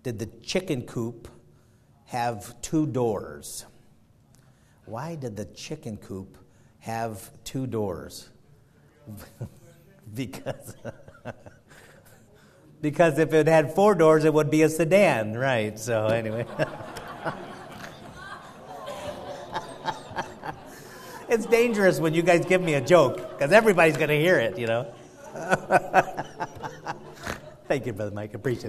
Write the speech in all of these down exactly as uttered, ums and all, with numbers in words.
did the chicken coop have two doors? Why did the chicken coop have two doors? because because if it had four doors, it would be a sedan, right? So anyway. It's dangerous when you guys give me a joke, because everybody's going to hear it, you know. Thank you, Brother Mike. I appreciate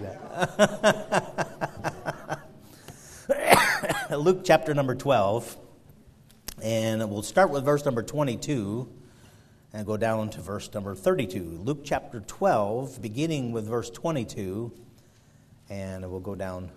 that. Luke chapter number twelve, and we'll start with verse number twenty-two and go down to verse number thirty-two. Luke chapter twelve, beginning with verse twenty-two, and we'll go down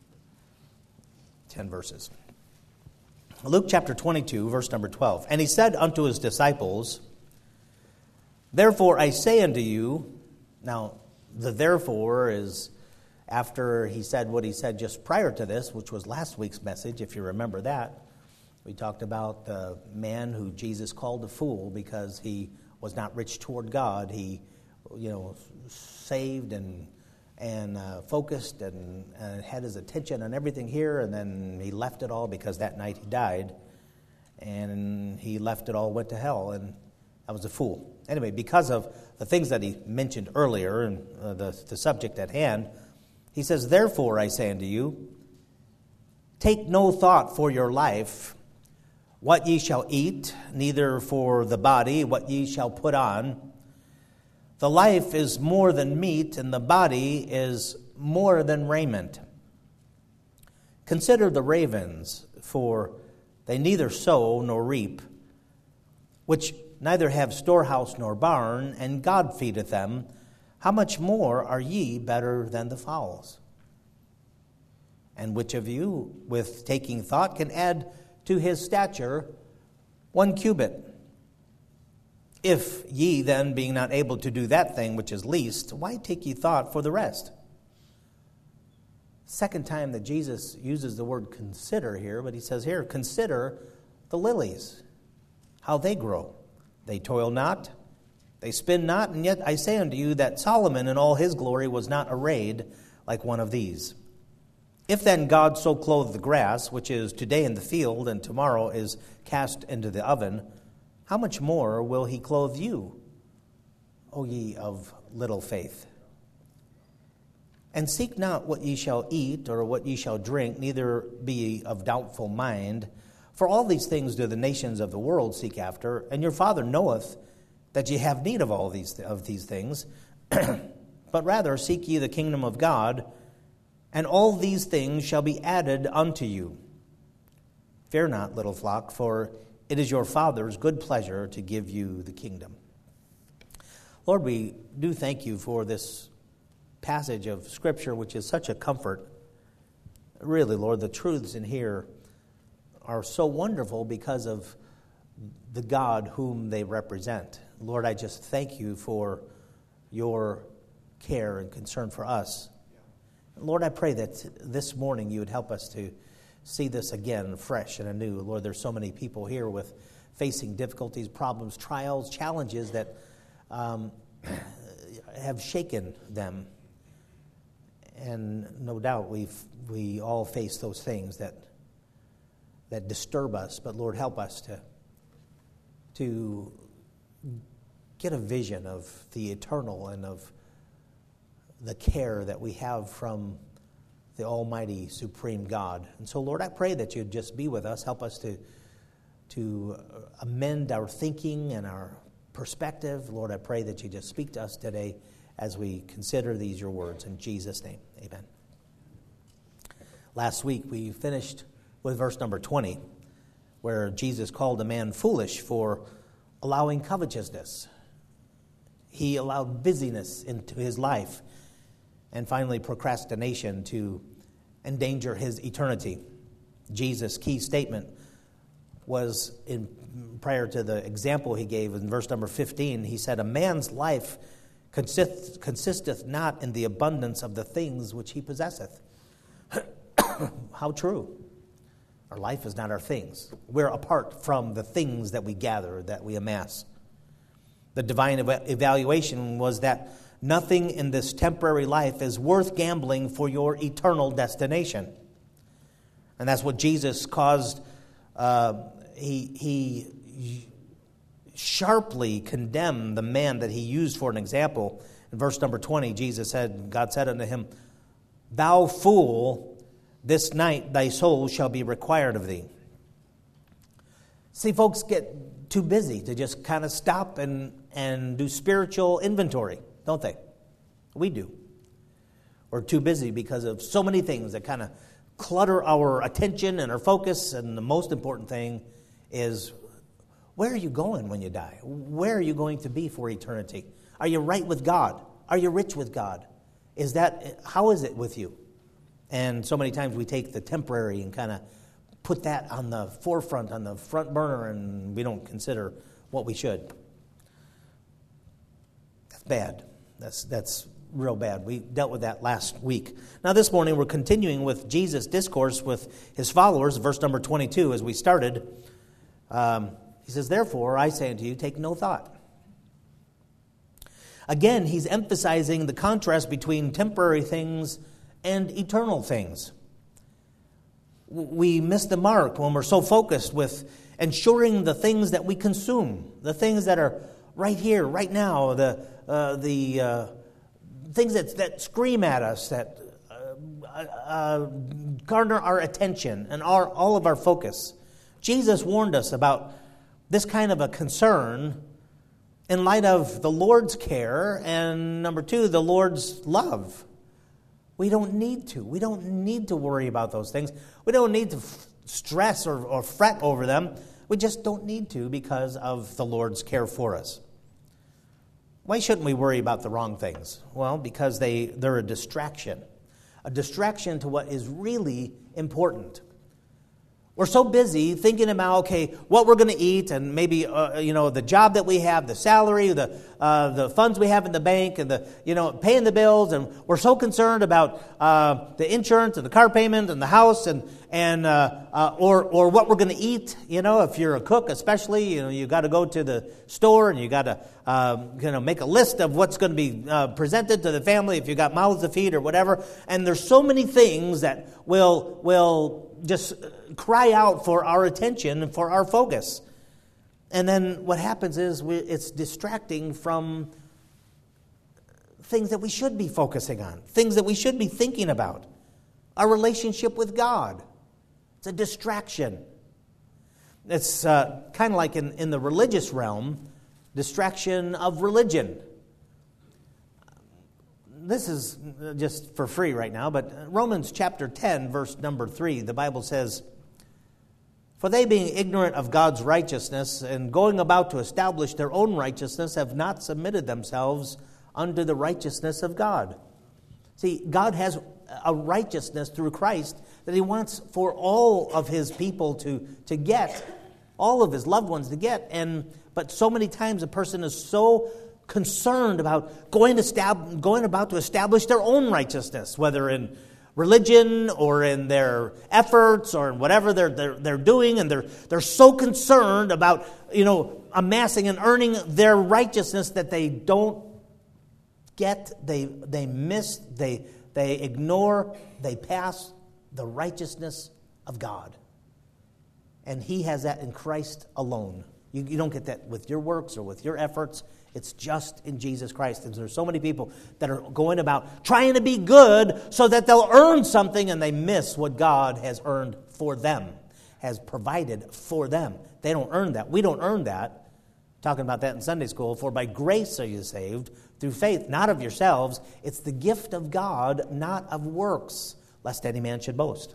ten verses. Luke chapter twenty-two, verse number twelve. And he said unto his disciples, Therefore I say unto you, now the therefore is after he said what he said just prior to this, which was last week's message, if you remember that. We talked about the man who Jesus called a fool because he was not rich toward God. He, you know, saved and and uh, focused and uh, had his attention on everything here, and then he left it all because that night he died, and he left it all, went to hell, and I was a fool. Anyway, because of the things that he mentioned earlier and uh, the, the subject at hand, he says, Therefore I say unto you, take no thought for your life, what ye shall eat, neither for the body what ye shall put on. The life is more than meat, and the body is more than raiment. Consider the ravens, for they neither sow nor reap, which neither have storehouse nor barn, and God feedeth them. How much more are ye better than the fowls? And which of you, with taking thought, can add to his stature one cubit? If ye then, being not able to do that thing which is least, why take ye thought for the rest? Second time that Jesus uses the word consider here, but he says here, consider the lilies, how they grow. They toil not, they spin not, and yet I say unto you that Solomon in all his glory was not arrayed like one of these. If then God so clothe the grass, which is today in the field, and tomorrow is cast into the oven, how much more will he clothe you, O ye of little faith? And seek not what ye shall eat, or what ye shall drink, neither be ye of doubtful mind. For all these things do the nations of the world seek after, and your Father knoweth that ye have need of all these of these things. But rather seek ye the kingdom of God, and all these things shall be added unto you. Fear not, little flock, for it is your Father's good pleasure to give you the kingdom. Lord, we do thank you for this passage of Scripture, which is such a comfort. Really, Lord, the truths in here are so wonderful because of the God whom they represent. Lord, I just thank you for your care and concern for us. Lord, I pray that this morning you would help us to see this again fresh and anew. Lord, there's so many people here with facing difficulties, problems, trials, challenges that um, have shaken them. And no doubt we've we all face those things that that disturb us. But Lord, help us to to get a vision of the eternal and of the care that we have from the Almighty Supreme God. And so, Lord, I pray that you'd just be with us, help us to to amend our thinking and our perspective. Lord, I pray that you just speak to us today as we consider these your words. In Jesus' name, amen. Last week we finished with verse number twenty, where Jesus called a man foolish for allowing covetousness. He allowed busyness into his life, and finally procrastination to endanger his eternity. Jesus' key statement was in prior to the example he gave in verse number fifteen. He said, "A man's life consist, consisteth not in the abundance of the things which he possesseth." How true. Our life is not our things. We're apart from the things that we gather, that we amass. The divine ev- evaluation was that Nothing in this temporary life is worth gambling for your eternal destination. And that's what Jesus caused. Uh, he, he sharply condemned the man that he used for an example. In verse number twenty, Jesus said, God said unto him, Thou fool, this night thy soul shall be required of thee. See, folks get too busy to just kind of stop and, and do spiritual inventory, don't they? We do. We're too busy because of so many things that kind of clutter our attention and our focus. And the most important thing is, where are you going when you die? Where are you going to be for eternity? Are you right with God? Are you rich with God? Is that, how is it with you? And so many times we take the temporary and kind of put that on the forefront, on the front burner, and we don't consider what we should. That's bad. That's that's real bad. We dealt with that last week. Now this morning we're continuing with Jesus' discourse with his followers, verse number twenty-two, as we started. Um, he says, Therefore, I say unto you, take no thought. Again, he's emphasizing the contrast between temporary things and eternal things. We miss the mark when we're so focused with ensuring the things that we consume, the things that are right here, right now, the uh, the uh, things that that scream at us, that uh, uh, garner our attention and our all of our focus. Jesus warned us about this kind of a concern in light of the Lord's care and, number two, the Lord's love. We don't need to. We don't need to worry about those things. We don't need to f- stress or, or fret over them. We just don't need to because of the Lord's care for us. Why shouldn't we worry about the wrong things? Well, because they, they're a distraction. A distraction to what is really important. We're so busy thinking about, okay, what we're going to eat and maybe, uh, you know, the job that we have, the salary, the uh, the funds we have in the bank and the, you know, paying the bills. And we're so concerned about uh, the insurance and the car payment and the house and, and uh, uh, or or what we're going to eat. You know, if you're a cook especially, you know, you got to go to the store and you got to, uh, you know, make a list of what's going to be uh, presented to the family if you got mouths to feed or whatever. And there's so many things that will will just cry out for our attention and for our focus. And then what happens is we, it's distracting from things that we should be focusing on, things that we should be thinking about. Our relationship with God. It's a distraction. It's uh, kind of like in, in the religious realm, distraction of religion. This is just for free right now, but Romans chapter ten, verse number three, the Bible says, For they being ignorant of God's righteousness and going about to establish their own righteousness have not submitted themselves unto the righteousness of God. See, God has a righteousness through Christ that he wants for all of his people to, to get, all of his loved ones to get. And but so many times a person is so concerned about going to stab, going about to establish their own righteousness, whether in religion or in their efforts or in whatever they're they're, they're doing, and they're they're so concerned about, you know, amassing and earning their righteousness that they don't get, they they miss, they they ignore, they pass the righteousness of God, and He has that in Christ alone. You, you don't get that with your works or with your efforts. It's just in Jesus Christ. And there's so many people that are going about trying to be good so that they'll earn something, and they miss what God has earned for them, has provided for them. They don't earn that. We don't earn that. Talking about that in Sunday school. For by grace are you saved through faith, not of yourselves. It's the gift of God, not of works, lest any man should boast.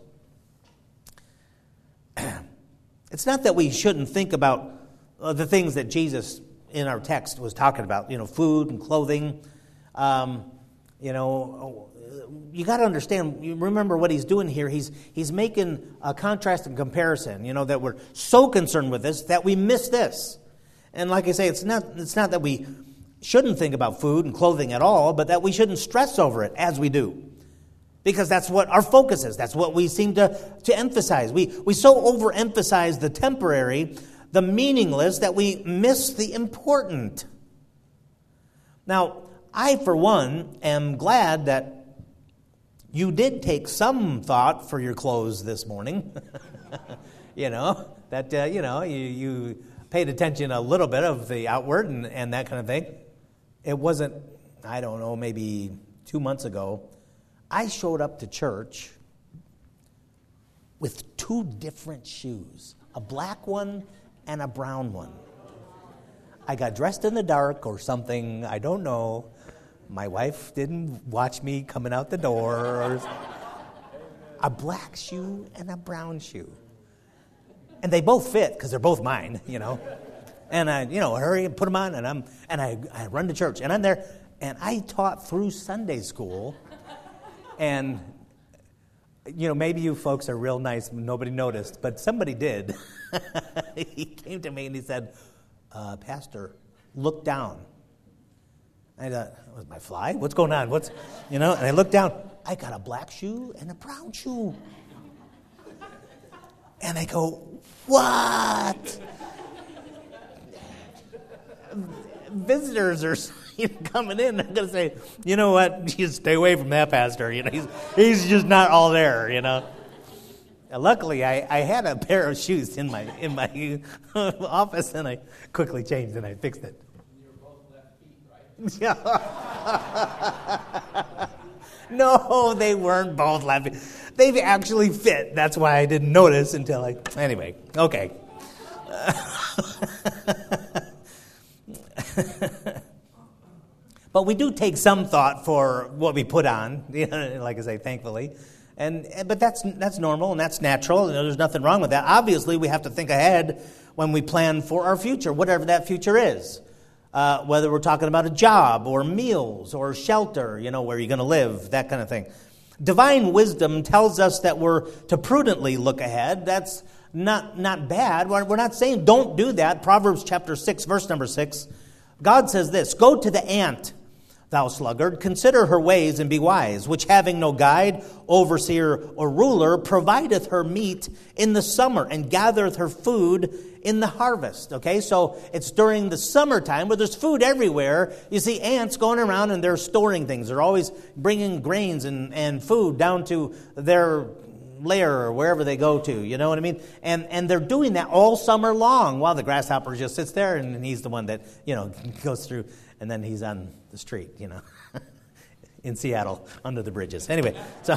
It's not that we shouldn't think about uh, the things that Jesus in our text was talking about, you know, food and clothing. Um, you know, you got to understand, you remember what he's doing here. He's he's making a contrast and comparison, you know, that we're so concerned with this that we miss this. And like I say, it's not it's not that we shouldn't think about food and clothing at all, but that we shouldn't stress over it as we do. Because that's what our focus is. That's what we seem to, to emphasize. We, we so overemphasize the temporary, the meaningless, that we miss the important. Now, I, for one, am glad that you did take some thought for your clothes this morning. you know, that, uh, you know, you, you paid attention a little bit of the outward and, and that kind of thing. It wasn't, I don't know, maybe two months ago, I showed up to church with two different shoes, a black one and a brown one. I got dressed in the dark or something, I don't know. My wife didn't watch me coming out the door. Or a black shoe and a brown shoe. And they both fit because they're both mine, you know. And I, you know, hurry and put them on, and I'm and I, I run to church, and I'm there, and I taught through Sunday school, and you know, maybe you folks are real nice, nobody noticed, but somebody did. He came to me and he said, uh, "Pastor, look down." I thought, was my fly? What's going on? What's, you know? And I looked down. I got a black shoe and a brown shoe. And I go, what? Visitors are coming in. I'm going to say, you know what? You stay away from that pastor. You know, he's he's just not all there. You know. And luckily, I, I had a pair of shoes in my in my office, and I quickly changed and I fixed it. Yeah. No, they weren't both left feet. They actually fit. That's why I didn't notice until I... Anyway, okay. But we do take some thought for what we put on, you know, like I say, thankfully. And But that's that's normal and that's natural. You know, there's nothing wrong with that. Obviously, we have to think ahead when we plan for our future, whatever that future is. Uh, whether we're talking about a job or meals or shelter, you know, where you're going to live, that kind of thing. Divine wisdom tells us that we're to prudently look ahead. That's not, not bad. We're, we're not saying don't do that. Proverbs chapter six, verse number six. God says this, "Go to the ant, thou sluggard, consider her ways and be wise, which having no guide, overseer, or ruler, provideth her meat in the summer and gathereth her food in the harvest." Okay, so it's during the summertime where there's food everywhere. You see ants going around and they're storing things. They're always bringing grains and, and food down to their lair or wherever they go to. You know what I mean? And and they're doing that all summer long while the grasshopper just sits there and he's the one that, you know, goes through. And then he's on the street, you know, in Seattle, under the bridges. Anyway, so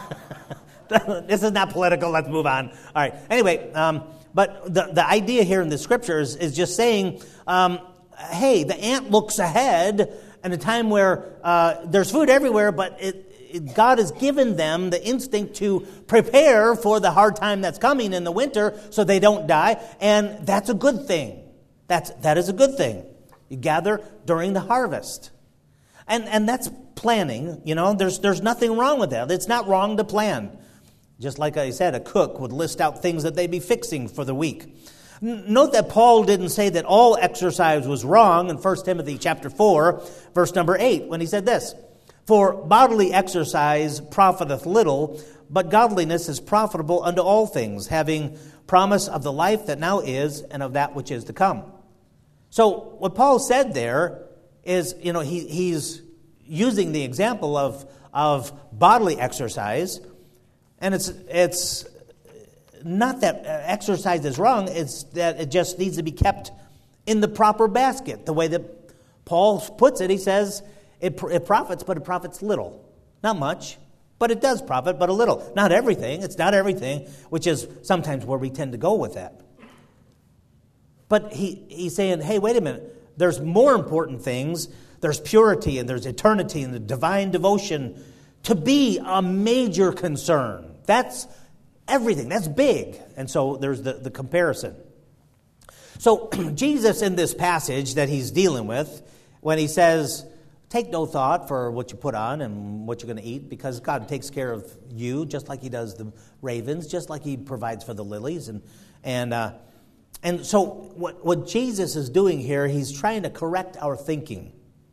this is not political. Let's move on. All right. Anyway, um, but the, the idea here in the scriptures is just saying, um, hey, the ant looks ahead in a time where uh, there's food everywhere, but it, it, God has given them the instinct to prepare for the hard time that's coming in the winter so they don't die. And that's a good thing. That's, that is a good thing. You gather during the harvest. And and that's planning, you know, there's there's nothing wrong with that. It's not wrong to plan. Just like I said, a cook would list out things that they'd be fixing for the week. N- note that Paul didn't say that all exercise was wrong in First Timothy chapter four, verse number eight, when he said this, "For bodily exercise profiteth little, but godliness is profitable unto all things, having promise of the life that now is and of that which is to come." So what Paul said there is, you know, he, he's using the example of, of bodily exercise, and it's it's not that exercise is wrong, it's that it just needs to be kept in the proper basket. The way that Paul puts it, he says it, it profits, but it profits little. Not much, but it does profit, but a little. Not everything, it's not everything, which is sometimes where we tend to go with that. But he, he's saying, hey, wait a minute. There's more important things. There's purity and there's eternity and the divine devotion to be a major concern. That's everything. That's big. And so there's the, the comparison. So Jesus in this passage that he's dealing with, when he says, take no thought for what you put on and what you're going to eat, because God takes care of you just like he does the ravens, just like he provides for the lilies. And, and, uh, And so what, what Jesus is doing here, he's trying to correct our thinking.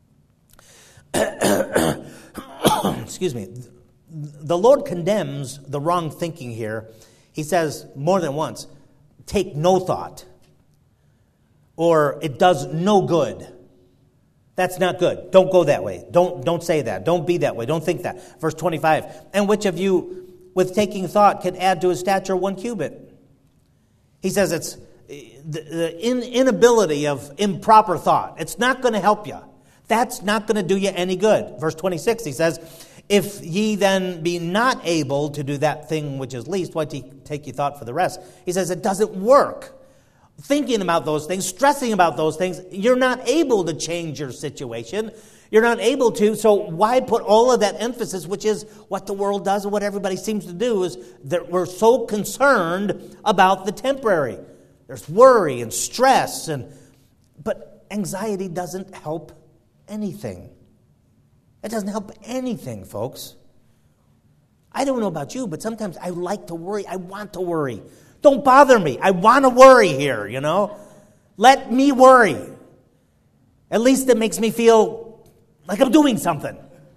Excuse me. The Lord condemns the wrong thinking here. He says more than once, take no thought. Or it does no good. That's not good. Don't go that way. Don't, don't say that. Don't be that way. Don't think that. Verse twenty-five, and which of you, with taking thought, can add to his stature one cubit? He says it's the, the in, inability of improper thought. It's not going to help you. That's not going to do you any good. Verse twenty-six, he says, if ye then be not able to do that thing which is least, why take ye thought for the rest? He says it doesn't work. Thinking about those things, stressing about those things, you're not able to change your situation. You're not able to, so why put all of that emphasis, which is what the world does and what everybody seems to do, is that we're so concerned about the temporary. There's worry and stress, and but anxiety doesn't help anything. It doesn't help anything, folks. I don't know about you, but sometimes I like to worry. I want to worry. Don't bother me. I want to worry here, you know. Let me worry. At least it makes me feel like I'm doing something.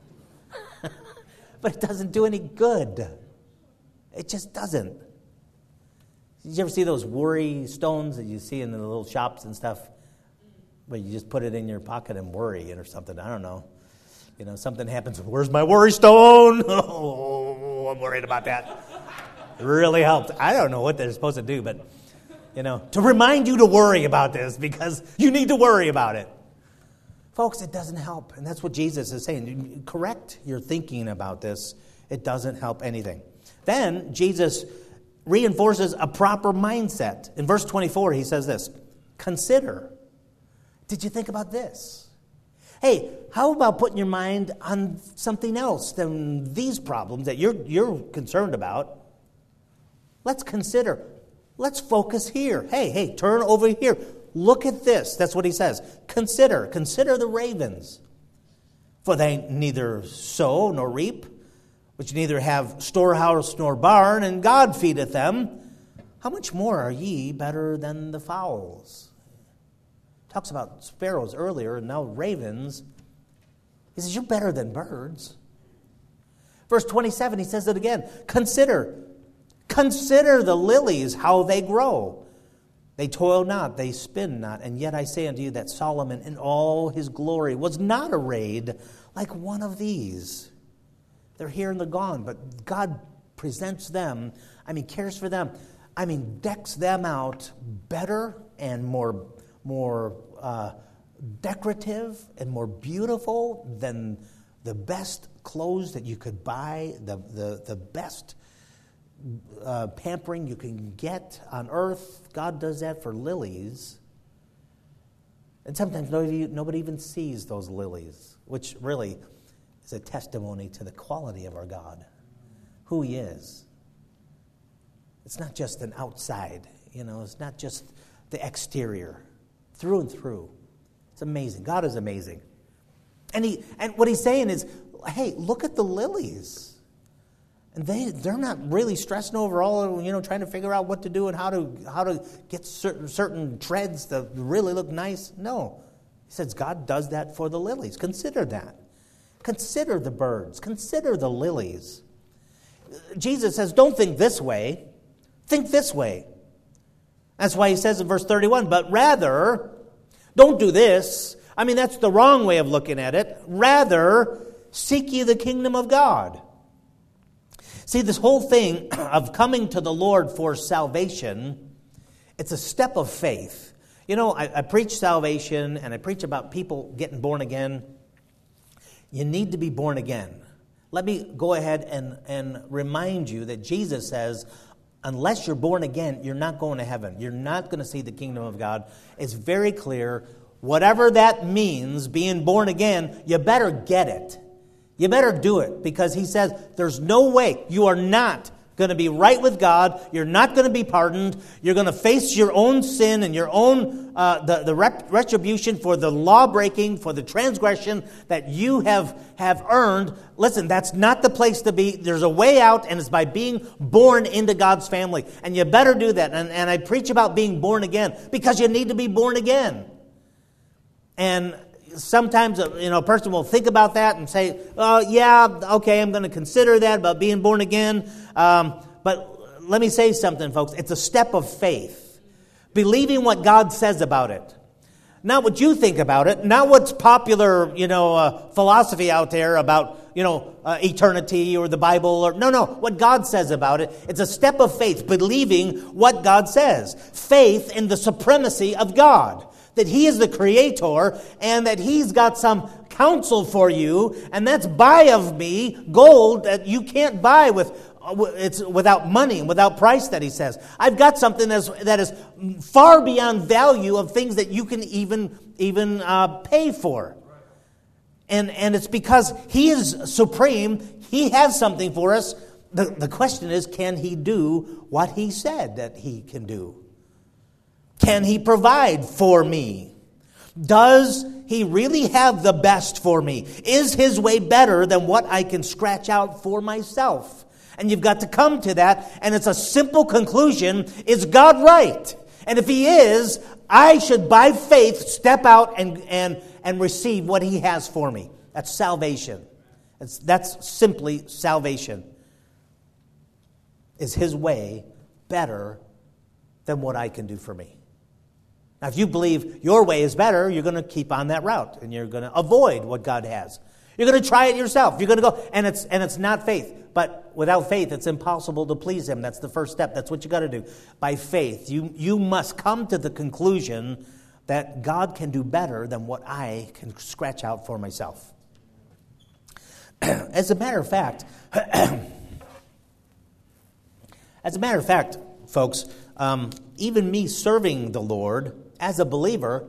But it doesn't do any good. It just doesn't. Did you ever see those worry stones that you see in the little shops and stuff? Where you just put it in your pocket and worry or something. I don't know. You know, something happens. Where's my worry stone? Oh, I'm worried about that. It really helped. I don't know what they're supposed to do, but, you know, to remind you to worry about this because you need to worry about it. Folks, it doesn't help. And that's what Jesus is saying. Correct your thinking about this. It doesn't help anything. Then Jesus reinforces a proper mindset. In verse twenty-four, he says this, consider. Did you think about this? Hey, how about putting your mind on something else than these problems that you're, you're concerned about? Let's consider. Let's focus here. Hey, hey, turn over here. Look at this. That's what he says. Consider. Consider the ravens. For they neither sow nor reap, which neither have storehouse nor barn, and God feedeth them. How much more are ye better than the fowls? Talks about sparrows earlier, and now ravens. He says, you're better than birds. Verse twenty-seven, he says it again. Consider. Consider the lilies, how they grow. They toil not, they spin not. And yet I say unto you that Solomon in all his glory was not arrayed like one of these. They're here and they're gone, but God presents them, I mean, cares for them. I mean, decks them out better and more, more uh, decorative and more beautiful than the best clothes that you could buy, the, the, the best Uh, pampering you can get on earth. God does that for lilies. And sometimes nobody, nobody even sees those lilies, which really is a testimony to the quality of our God, who He is. It's not just an outside, you know, it's not just the exterior, through and through. It's amazing. God is amazing. And he and what He's saying is, hey, look at the lilies. And they, they're not really stressing over all, you know, trying to figure out what to do and how to how to get certain certain treads to really look nice. No. He says God does that for the lilies. Consider that. Consider the birds. Consider the lilies. Jesus says, don't think this way. Think this way. That's why he says in verse thirty-one, but rather, don't do this. I mean, that's the wrong way of looking at it. Rather, seek ye the kingdom of God. See, this whole thing of coming to the Lord for salvation, it's a step of faith. You know, I, I preach salvation and I preach about people getting born again. You need to be born again. Let me go ahead and, and remind you that Jesus says, unless you're born again, you're not going to heaven. You're not going to see the kingdom of God. It's very clear. Whatever that means, being born again, you better get it. You better do it, because he says there's no way. You are not going to be right with God. You're not going to be pardoned. You're going to face your own sin and your own uh, the, the rep- retribution for the law breaking, for the transgression that you have, have earned. Listen, that's not the place to be. There's a way out, and it's by being born into God's family. And you better do that. And, and I preach about being born again, because you need to be born again. And sometimes, you know, a person will think about that and say, oh, yeah, okay, I'm going to consider that about being born again. Um, but let me say something, folks. It's a step of faith. Believing what God says about it. Not what you think about it, not what's popular, you know, uh, philosophy out there about, you know, uh, eternity or the Bible. Or no, no, what God says about it. It's a step of faith, believing what God says. Faith in the supremacy of God, that He is the Creator and that He's got some counsel for you, and that's buy of me gold that you can't buy with. It's without money and without price, that He says. I've got something that's, that is far beyond value of things that you can even even uh, pay for. And and it's because He is supreme. He has something for us. The, the question is, can He do what He said that He can do? Can He provide for me? Does He really have the best for me? Is His way better than what I can scratch out for myself? And you've got to come to that, and it's a simple conclusion. Is God right? And if He is, I should, by faith, step out and and, and receive what He has for me. That's salvation. That's, that's simply salvation. Is His way better than what I can do for me? Now, if you believe your way is better, you're going to keep on that route, and you're going to avoid what God has. You're going to try it yourself. You're going to go, and it's and it's not faith. But without faith, it's impossible to please Him. That's the first step. That's what you got to do. By faith, you you must come to the conclusion that God can do better than what I can scratch out for myself. As a matter of fact, as a matter of fact, folks, um, even me serving the Lord as a believer,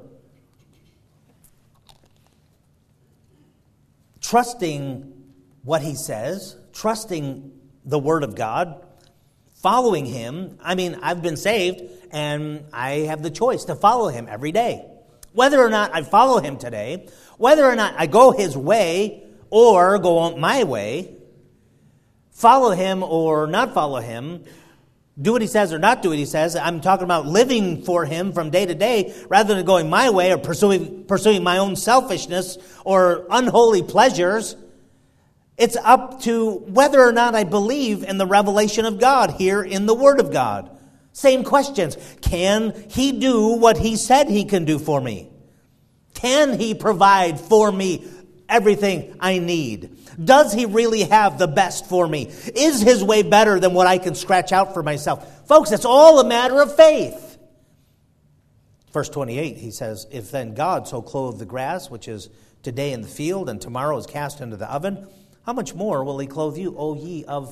trusting what He says, trusting the Word of God, following Him. I mean, I've been saved, and I have the choice to follow Him every day. Whether or not I follow Him today, whether or not I go His way or go on my way, follow Him or not follow Him, do what He says or not do what He says. I'm talking about living for Him from day to day rather than going my way or pursuing pursuing my own selfishness or unholy pleasures. It's up to whether or not I believe in the revelation of God here in the Word of God. Same questions. Can He do what He said He can do for me? Can He provide for me everything I need? Does He really have the best for me? Is His way better than what I can scratch out for myself? Folks, it's all a matter of faith. Verse twenty-eight, he says, if then God so clothe the grass, which is today in the field and tomorrow is cast into the oven, how much more will He clothe you, O ye of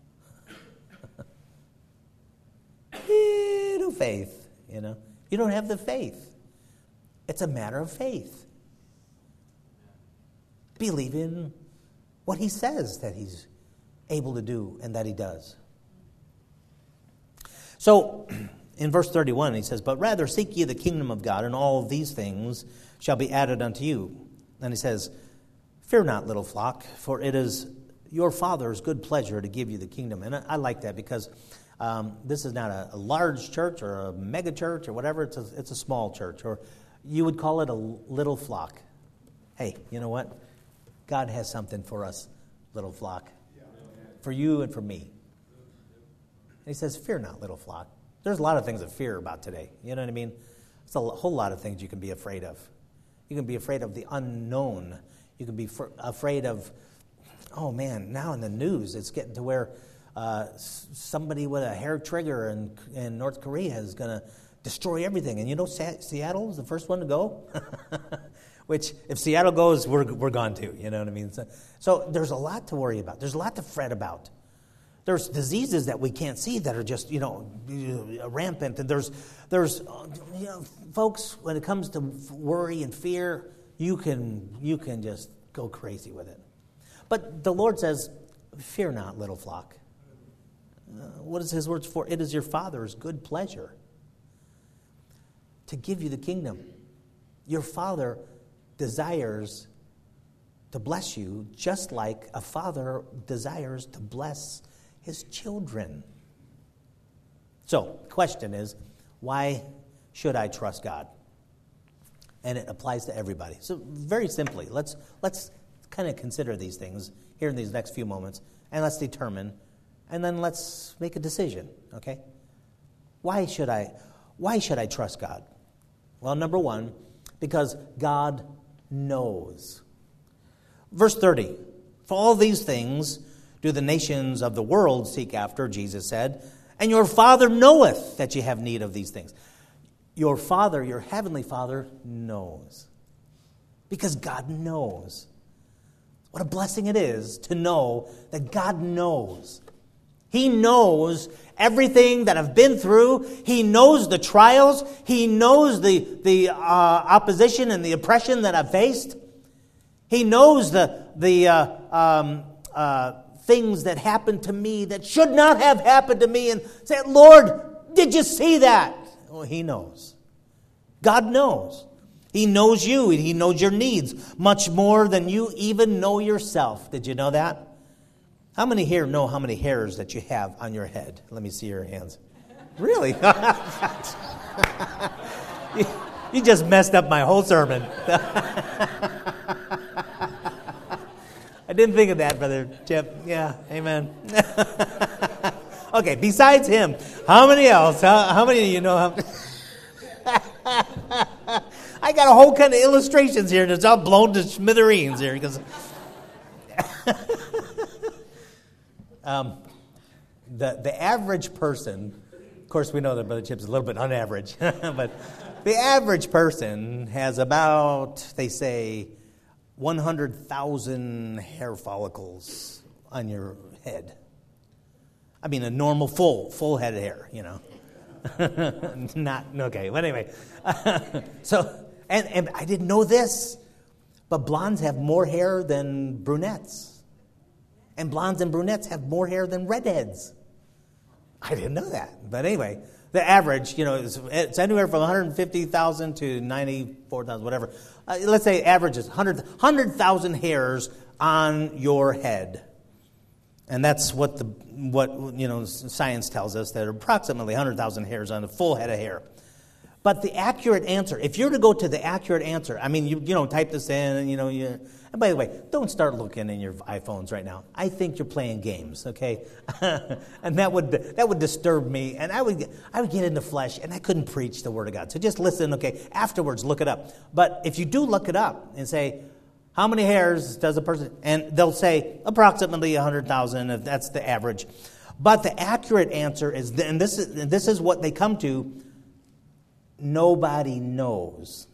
little faith? You know, you don't have the faith. It's a matter of faith. Believe in what He says that He's able to do and that He does. So, in verse thirty-one, he says, but rather seek ye the kingdom of God, and all of these things shall be added unto you. And he says, fear not, little flock, for it is your Father's good pleasure to give you the kingdom. And I, I like that because um, this is not a, a large church or a mega church or whatever. It's a, it's a small church, or you would call it a little flock. Hey, you know what? God has something for us, little flock, for you and for me. And he says, fear not, little flock. There's a lot of things to fear about today. You know what I mean? There's a whole lot of things you can be afraid of. You can be afraid of the unknown. You can be fr- afraid of, oh man, now in the news, it's getting to where uh, somebody with a hair trigger in, in North Korea is going to destroy everything. And you know, Se- Seattle is the first one to go. Which, if Seattle goes, we're we're gone too. You know what I mean? So, so there's a lot to worry about. There's a lot to fret about. There's diseases that we can't see that are just, you know, rampant. And there's, there's, you know, folks, when it comes to worry and fear, you can you can just go crazy with it. But the Lord says, fear not, little flock. Uh, what is His words for? It is your Father's good pleasure to give you the kingdom. Your Father desires to bless you just like a father desires to bless his children. So, the question is, why should I trust God? And it applies to everybody. So, very simply, let's let's kind of consider these things here in these next few moments, and let's determine, and then let's make a decision, okay? Why should I why should I trust God? Well, number one, Because God knows. Verse thirty, for all these things do the nations of the world seek after, Jesus said, and your Father knoweth that ye have need of these things. Your Father, your heavenly Father, knows. Because God knows. What a blessing it is to know that God knows. He knows everything that I've been through. He knows the trials. He knows the, the uh, opposition and the oppression that I've faced. He knows the, the uh, um, uh, things that happened to me that should not have happened to me. And say, Lord, did you see that? Well, He knows. God knows. He knows you. He knows your needs much more than you even know yourself. Did you know that? How many here know how many hairs that you have on your head? Let me see your hands. Really? you, you just messed up my whole sermon. I didn't think of that, Brother Chip. Yeah, amen. Okay, besides him, how many else? How, how many of you know how... I got a whole kind of illustrations here that's all blown to smithereens here. Because um, the, the average person, of course we know that Brother Chip's a little bit unaverage, but the average person has about, they say, one hundred thousand hair follicles on your head. I mean, a normal full, full head of hair, you know. Not, okay, but anyway. so, and, and I didn't know this, but blondes have more hair than brunettes. And blondes and brunettes have more hair than redheads. I didn't know that. But anyway, the average, you know, is, it's anywhere from one hundred fifty thousand to ninety-four thousand, whatever. Uh, let's say average is one hundred, one hundred thousand hairs on your head. And that's what the what you know science tells us, that approximately one hundred thousand hairs on a full head of hair. But the accurate answer, if you're to go to the accurate answer, I mean, you you know, type this in, and you know, you. And by the way, don't start looking in your iPhones right now. I think you're playing games, okay? And that would that would disturb me, and I would I would get in the flesh, and I couldn't preach the Word of God. So just listen, okay? Afterwards, look it up. But if you do look it up and say, how many hairs does a person? And they'll say approximately one hundred thousand, if that's the average. But the accurate answer is, and this is, and this is what they come to, nobody knows.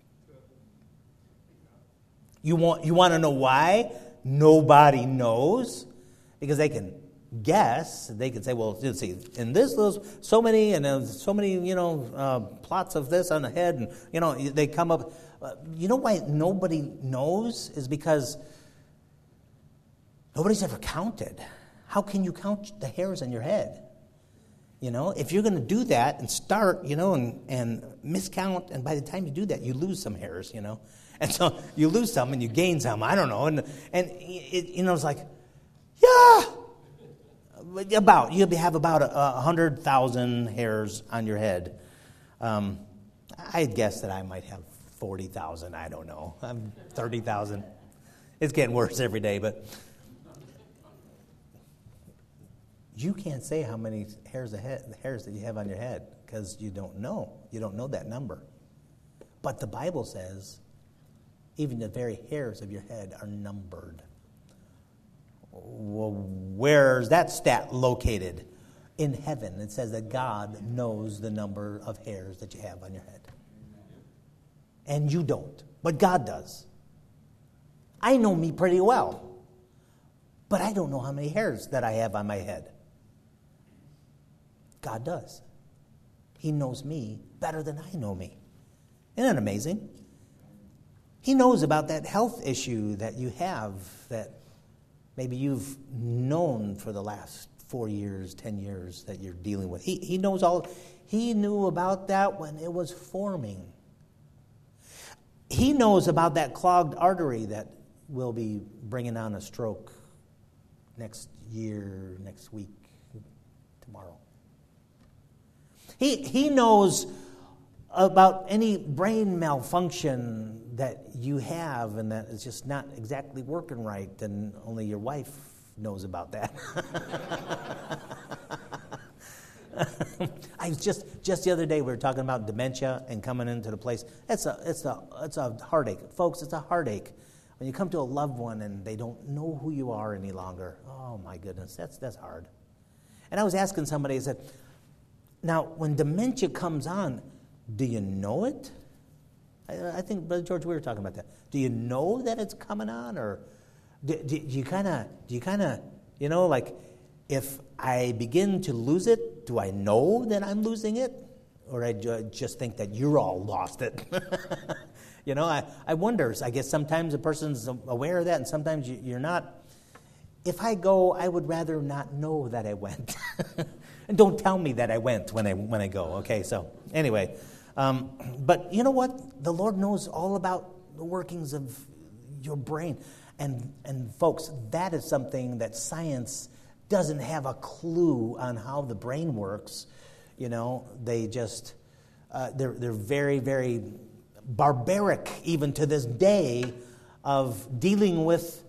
You want, you want to know why? Nobody knows. Because they can guess. They can say, well, let's see, in this, there's so many, and there's so many, you know, uh, plots of this on the head, and, you know, they come up. Uh, you know why nobody knows? Is because nobody's ever counted. How can you count the hairs on your head? You know, if you're going to do that and start, you know, and, and miscount, and by the time you do that, you lose some hairs, you know. And so you lose some and you gain some, I don't know. And, and it, you know, it's like, yeah, about, you have about a, a hundred thousand hairs on your head. Um, I'd guess that I might have forty thousand, I don't know. I'm thirty thousand. It's getting worse every day, but you can't say how many hairs, ahead, hairs that you have on your head because you don't know. You don't know that number. But the Bible says even the very hairs of your head are numbered. Well, where's that stat located? In heaven. It says that God knows the number of hairs that you have on your head. And you don't, but God does. I know me pretty well, but I don't know how many hairs that I have on my head. God does. He knows me better than I know me. Isn't that amazing? He knows about that health issue that you have that maybe you've known for the last four years, ten years that you're dealing with. He, he knows all. He knew about that when it was forming. He knows about that clogged artery that will be bringing on a stroke next year, next week, tomorrow. He, he knows about any brain malfunction that you have and that is just not exactly working right, and only your wife knows about that. I I just just the other day we were talking about dementia and coming into the place. It's a it's a it's a heartache, folks. It's a heartache when you come to a loved one and they don't know who you are any longer. Oh my goodness, that's that's hard. And I was asking somebody, I said, now when dementia comes on, do you know it? I, I think, Brother George, we were talking about that. Do you know that it's coming on, or do, do, do you kind of do you kind of you know like? If I begin to lose it, do I know that I'm losing it? Or I ju- just think that you're all lost it? you know, I, I wonder. I guess sometimes a person's aware of that and sometimes you, you're not. If I go, I would rather not know that I went. And don't tell me that I went when I when I go, okay? So anyway, um, but you know what? The Lord knows all about the workings of your brain. And and folks, that is something that science doesn't have a clue on how the brain works. You know, they just, uh, they're, they're very, very barbaric even to this day of dealing with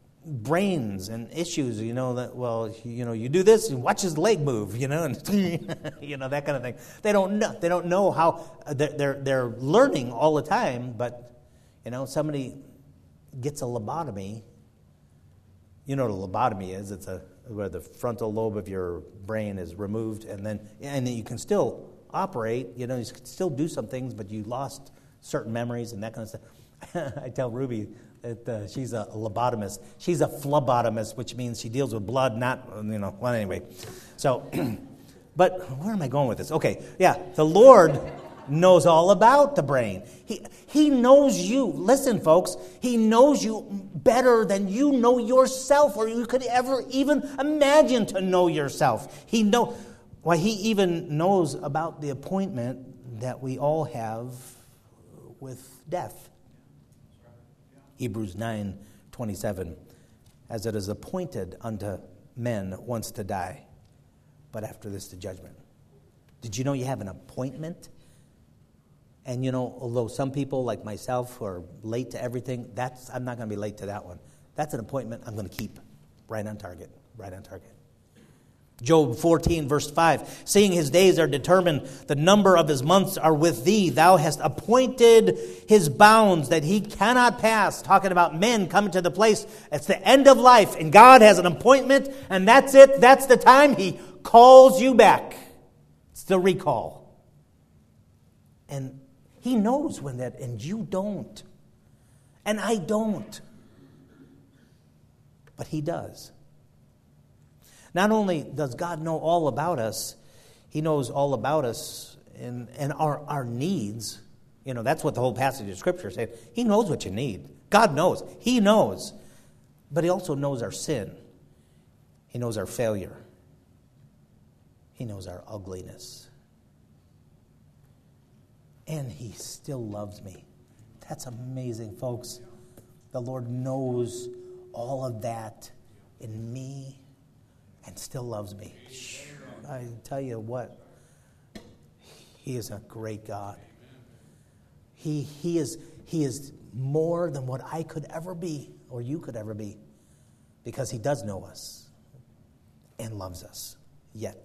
brains and issues, you know, that, well, you know, you do this and watch his leg move, you know, and, you know, that kind of thing. They don't know, they don't know how, they're, they're, they're learning all the time, but, you know, somebody gets a lobotomy. You know what a lobotomy is. It's a where the frontal lobe of your brain is removed, and then and then you can still operate. You know, you can still do some things, but you lost certain memories and that kind of stuff. I tell Ruby that uh, she's a lobotomist. She's a phlebotomist, which means she deals with blood, not, you know, well, anyway. So, but where am I going with this? Okay, yeah, the Lord knows all about the brain. He He knows you. Listen, folks, He knows you better than you know yourself, or you could ever even imagine to know yourself. He know why He even knows about the appointment that we all have with death. Hebrews nine twenty-seven, as it is appointed unto men once to die, but after this the judgment. Did you know you have an appointment? And, you know, although some people like myself who are late to everything, that's I'm not going to be late to that one. That's an appointment I'm going to keep right on target, right on target. Job fourteen, verse five, seeing his days are determined, the number of his months are with thee. Thou hast appointed his bounds that he cannot pass. Talking about men coming to the place, it's the end of life, and God has an appointment, and that's it. That's the time He calls you back. It's the recall. And He knows when that, and you don't. And I don't. But He does. Not only does God know all about us, He knows all about us and, and our, our needs. You know, that's what the whole passage of Scripture said. He knows what you need. God knows. He knows. But He also knows our sin. He knows our failure. He knows our ugliness. And He still loves me. That's amazing, folks. The Lord knows all of that in me and still loves me. I tell you what, He is a great God. He, he, is, he is more than what I could ever be or you could ever be, because He does know us and loves us yet.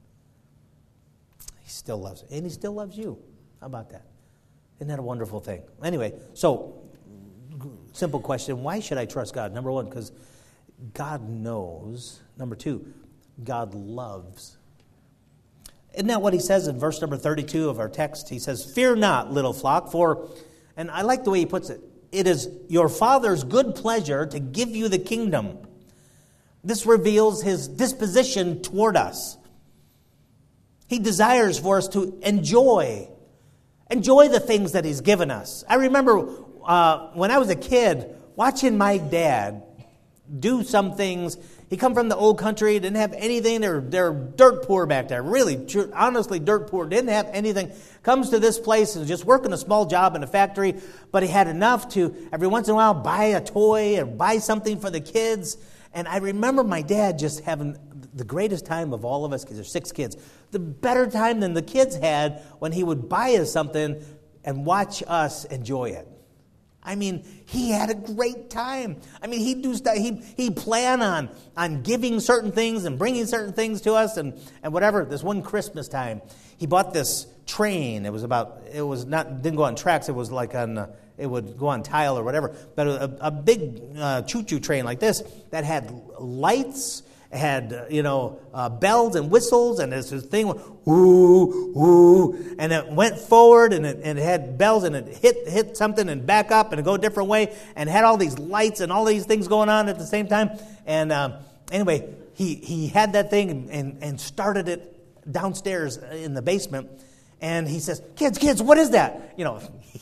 He still loves us, and He still loves you. How about that? Isn't that a wonderful thing? Anyway, so, simple question. Why should I trust God? Number one, because God knows. Number two, God loves. Isn't that what He says in verse number thirty-two of our text? He says, fear not, little flock, for, and I like the way He puts it, it is your Father's good pleasure to give you the kingdom. This reveals His disposition toward us. He desires for us to enjoy Enjoy the things that He's given us. I remember uh, when I was a kid, watching my dad do some things. He come from the old country, didn't have anything. They're, they're dirt poor back there. Really, tr- honestly, dirt poor. Didn't have anything. Comes to this place and just working a small job in a factory. But he had enough to, every once in a while, buy a toy or buy something for the kids. And I remember my dad just having the greatest time of all of us, because there's six kids, the better time than the kids had when he would buy us something and watch us enjoy it. I mean, he had a great time. I mean, he'd do stuff. He he plan on on giving certain things and bringing certain things to us and, and whatever. This one Christmas time, he bought this train. It was about. It was not didn't go on tracks. It was like on. Uh, it would go on tile or whatever. But a, a big uh, choo-choo train like this that had lights. Had, uh, you know, uh, bells and whistles, and this thing went, woo, woo, and it went forward, and it, and it had bells, and it hit hit something, and back up, and it go a different way, and had all these lights and all these things going on at the same time. And um, anyway, he, he had that thing and, and started it downstairs in the basement, and he says, kids, kids, what is that? You know,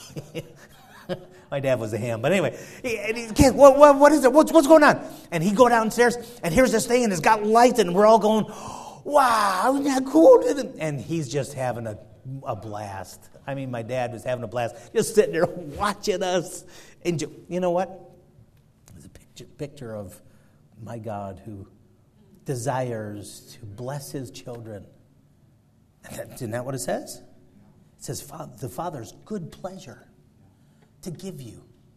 my dad was a ham, but anyway, he, and he, kids, what, what, what is it? What's, what's going on? And he go downstairs, and here's this thing, and it's got lights, and we're all going, wow, isn't that cool? And he's just having a, a blast. I mean, my dad was having a blast, just sitting there watching us. And you know what? It's a picture, picture of my God who desires to bless his children. Isn't that what it says? It says, the Father's good pleasure to give you.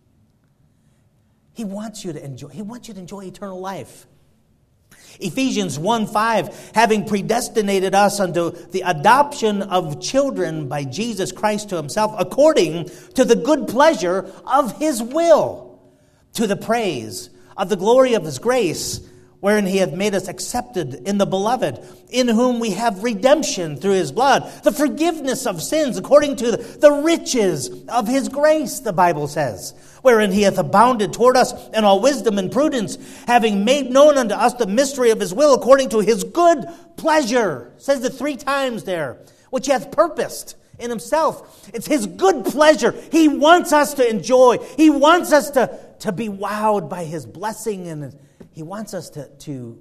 He wants you to enjoy. He wants you to enjoy eternal life. Ephesians one five, having predestinated us unto the adoption of children by Jesus Christ to himself, according to the good pleasure of his will, to the praise of the glory of his grace, wherein he hath made us accepted in the beloved, in whom we have redemption through his blood, the forgiveness of sins according to the, the riches of his grace, the Bible says, wherein he hath abounded toward us in all wisdom and prudence, having made known unto us the mystery of his will according to his good pleasure. It says it three times there, which he hath purposed in himself. It's his good pleasure. He wants us to enjoy. He wants us to, to be wowed by his blessing, and he wants us to, to,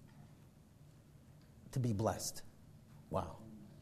to be blessed. Wow.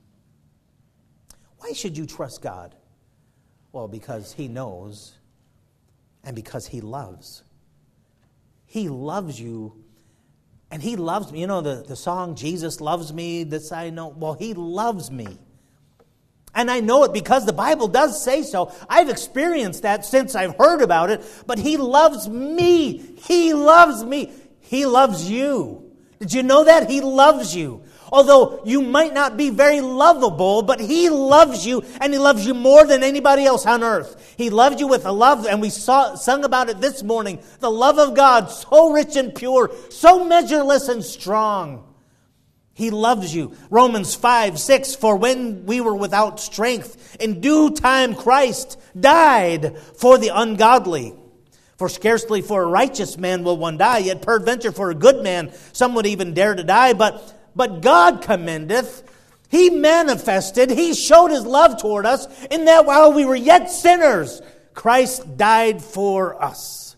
Why should you trust God? Well, because he knows and because he loves. He loves you, and he loves me. You know the, the song, Jesus loves me, this I know. Well, he loves me. And I know it because the Bible does say so. I've experienced that since I've heard about it. But he loves me. He loves me. He loves you. Did you know that? He loves you. Although you might not be very lovable, but he loves you, and he loves you more than anybody else on earth. He loved you with a love, and we saw, sung about it this morning. The love of God, so rich and pure, so measureless and strong. He loves you. Romans five, six, for when we were without strength, in due time Christ died for the ungodly. For scarcely for a righteous man will one die, yet peradventure for a good man some would even dare to die. But, but God commendeth, he manifested, he showed his love toward us, in that while we were yet sinners, Christ died for us.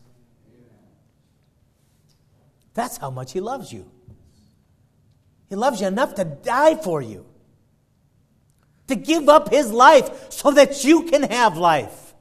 That's how much he loves you. He loves you enough to die for you. To give up his life so that you can have life.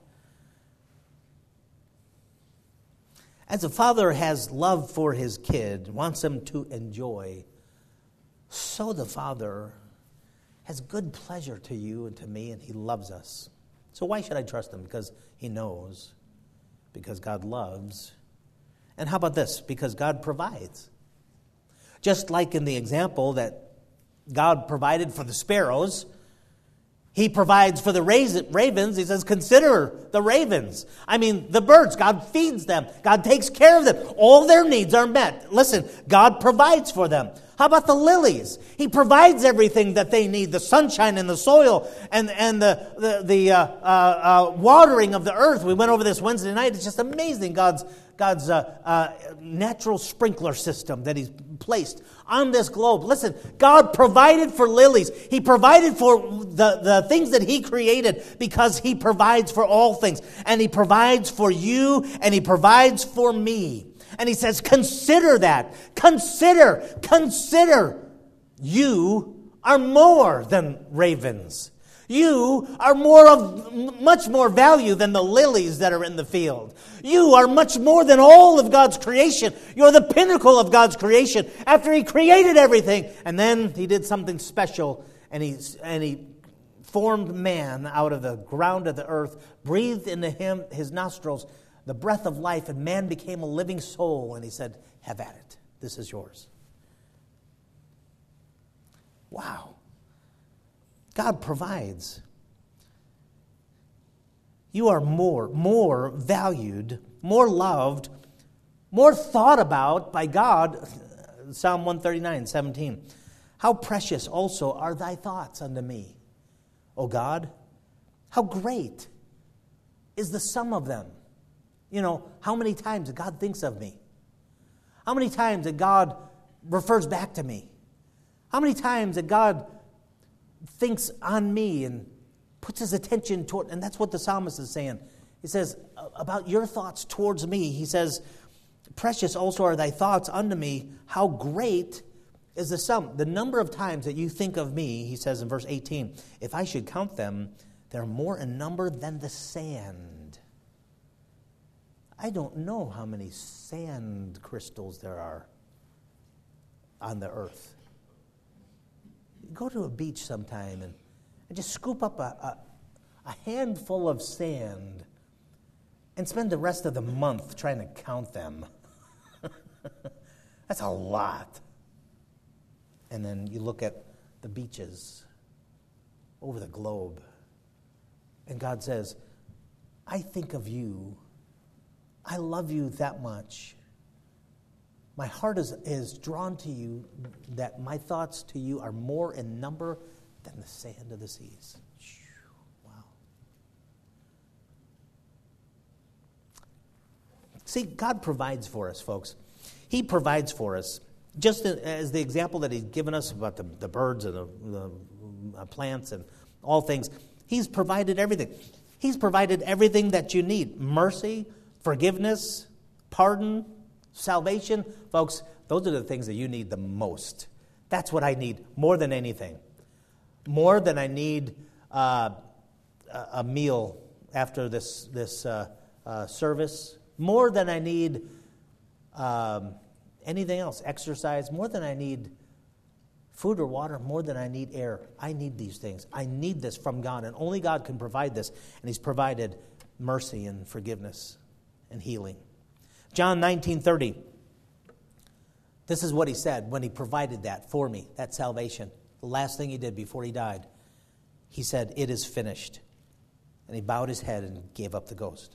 As a father has love for his kid, wants him to enjoy, so the Father has good pleasure to you and to me, and he loves us. So why should I trust him? Because he knows, because God loves. And how about this? Because God provides. Just like in the example that God provided for the sparrows, he provides for the ravens. He says, consider the ravens. I mean, the birds. God feeds them. God takes care of them. All their needs are met. Listen, God provides for them. How about the lilies? He provides everything that they need, the sunshine and the soil and, and the, the, the uh, uh, uh, watering of the earth. We went over this Wednesday night. It's just amazing, God's God's uh, uh, natural sprinkler system that he's placed on this globe. Listen, God provided for lilies. He provided for the, the things that he created because he provides for all things. And he provides for you, and he provides for me. And he says, consider that. Consider, consider. You are more than ravens. You are more of much more value than the lilies that are in the field. You are much more than all of God's creation. You're the pinnacle of God's creation. After he created everything, and then he did something special, and he and he formed man out of the ground of the earth, breathed into him his nostrils the breath of life, and man became a living soul. And he said, have at it. This is yours. Wow. God provides. You are more, more valued, more loved, more thought about by God. Psalm one thirty-nine, seventeen. How precious also are thy thoughts unto me, O God. How great is the sum of them. You know, how many times that God thinks of me? How many times that God refers back to me? How many times that God thinks on me and puts his attention toward, and that's what the psalmist is saying. He says, about your thoughts towards me, he says, precious also are thy thoughts unto me. How great is the sum. The number of times that you think of me, he says in verse eighteen, if I should count them, they're more in number than the sand. I don't know how many sand crystals there are on the earth. Go to a beach sometime and, and just scoop up a, a, a handful of sand and spend the rest of the month trying to count them. That's a lot. And then you look at the beaches over the globe, and God says, I think of you. I love you that much. My heart is, is drawn to you, that my thoughts to you are more in number than the sand of the seas. Wow. See, God provides for us, folks. He provides for us. Just as the example that he's given us about the, the birds and the, the plants and all things, he's provided everything. He's provided everything that you need. Mercy, forgiveness, pardon, salvation. Folks, those are the things that you need the most. That's what I need more than anything. More than I need uh, a meal after this, this uh, uh, service. More than I need um, anything else, exercise. More than I need food or water. More than I need air. I need these things. I need this from God, and only God can provide this. And he's provided mercy and forgiveness and healing. John nineteen thirty. This is what he said when he provided that for me, that salvation. The last thing he did before he died. He said, it is finished. And he bowed his head and gave up the ghost.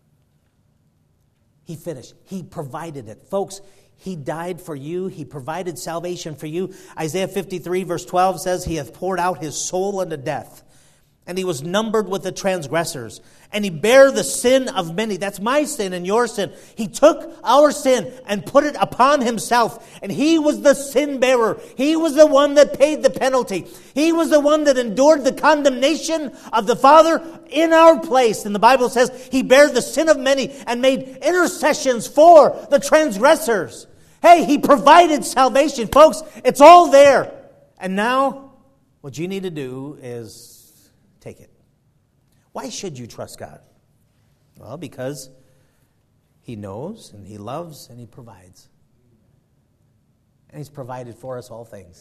He finished. He provided it. Folks, he died for you. He provided salvation for you. Isaiah fifty-three verse twelve says, he hath poured out his soul unto death. And he was numbered with the transgressors. And he bare the sin of many. That's my sin and your sin. He took our sin and put it upon himself. And he was the sin bearer. He was the one that paid the penalty. He was the one that endured the condemnation of the Father in our place. And the Bible says he bare the sin of many and made intercessions for the transgressors. Hey, he provided salvation. Folks, it's all there. And now what you need to do is take it. Why should you trust God? Well, because he knows and he loves and he provides. And he's provided for us all things.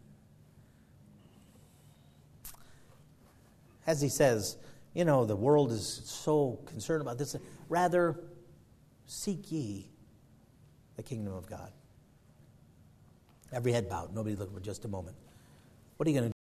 As he says, you know, the world is so concerned about this. Rather, seek ye the kingdom of God. Every head bowed. Nobody look for just a moment. What are you going to do?